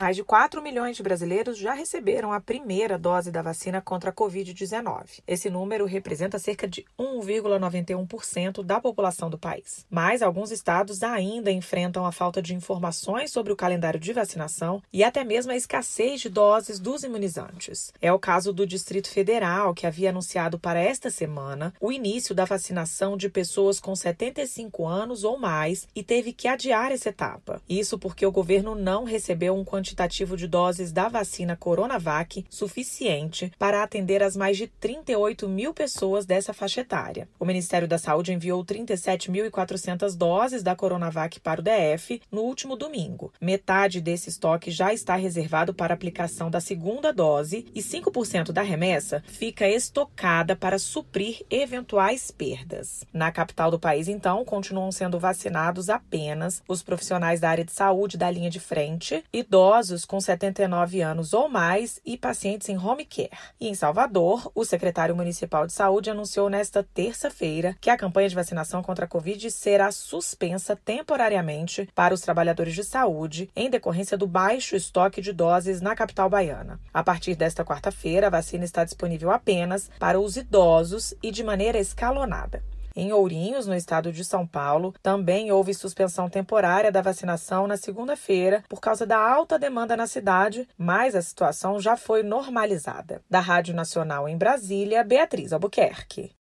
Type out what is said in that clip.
Mais de 4 milhões de brasileiros já receberam a primeira dose da vacina contra a Covid-19. Esse número representa cerca de 1,91% da população do país. Mas alguns estados ainda enfrentam a falta de informações sobre o calendário de vacinação e até mesmo a escassez de doses dos imunizantes. É o caso do Distrito Federal, que havia anunciado para esta semana o início da vacinação de pessoas com 75 anos ou mais e teve que adiar essa etapa. Isso porque o governo não recebeu um quantitativo de doses da vacina Coronavac suficiente para atender as mais de 38 mil pessoas dessa faixa etária. O Ministério da Saúde enviou 37.400 doses da Coronavac para o DF no último domingo. Metade desse estoque já está reservado para aplicação da segunda dose e 5% da remessa fica estocada para suprir eventuais perdas. Na capital do país, então, continuam sendo vacinados apenas os profissionais da área de saúde da linha de frente, idosos com 79 anos ou mais e pacientes em home care. E em Salvador, o secretário municipal de saúde anunciou nesta terça-feira que a campanha de vacinação contra a Covid será suspensa temporariamente para os trabalhadores de saúde em decorrência do baixo estoque de doses na capital baiana. A partir desta quarta-feira, a vacina está disponível apenas para os idosos e de maneira escalonada. Em Ourinhos, no estado de São Paulo, também houve suspensão temporária da vacinação na segunda-feira por causa da alta demanda na cidade, mas a situação já foi normalizada. Da Rádio Nacional em Brasília, Beatriz Albuquerque.